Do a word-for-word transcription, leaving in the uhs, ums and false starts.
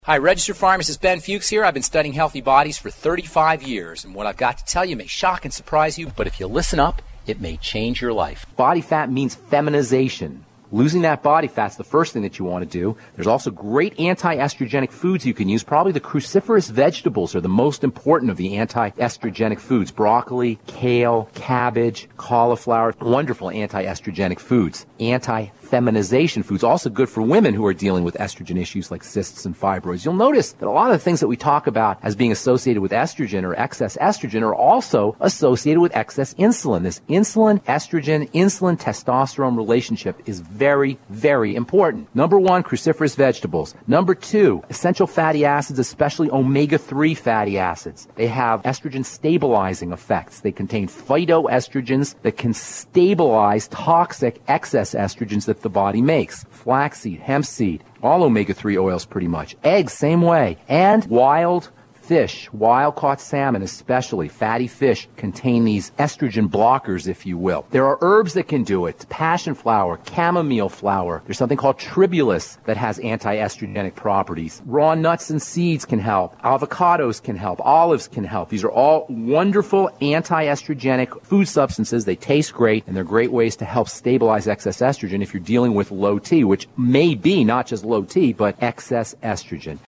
Hi, registered pharmacist Ben Fuchs here. I've been studying healthy bodies for thirty-five years, and what I've got to tell you may shock and surprise you, but if you listen up, it may change your life. Body fat means feminization. Losing that body fat's the first thing that you want to do. There's also great anti-estrogenic foods you can use. Probably the cruciferous vegetables are the most important of the anti-estrogenic foods. Broccoli, kale, cabbage, cauliflower, wonderful anti-estrogenic foods. Anti-feminization foods, also good for women who are dealing with estrogen issues like cysts and fibroids. You'll notice that a lot of the things that we talk about as being associated with estrogen or excess estrogen are also associated with excess insulin. This insulin, estrogen, insulin, testosterone relationship is very, very important. Number one, cruciferous vegetables. Number two, essential fatty acids, especially omega three fatty acids. They have estrogen stabilizing effects. They contain phytoestrogens that can stabilize toxic excess estrogens that the body makes. Flaxseed, hemp seed, all omega three oils pretty much. Eggs, same way. And wild fish, wild-caught salmon especially, fatty fish, contain these estrogen blockers, if you will. There are herbs that can do it. Passion flower, chamomile flower. There's something called tribulus that has anti-estrogenic properties. Raw nuts and seeds can help. Avocados can help. Olives can help. These are all wonderful anti-estrogenic food substances. They taste great, and they're great ways to help stabilize excess estrogen if you're dealing with low T, which may be not just low T, but excess estrogen.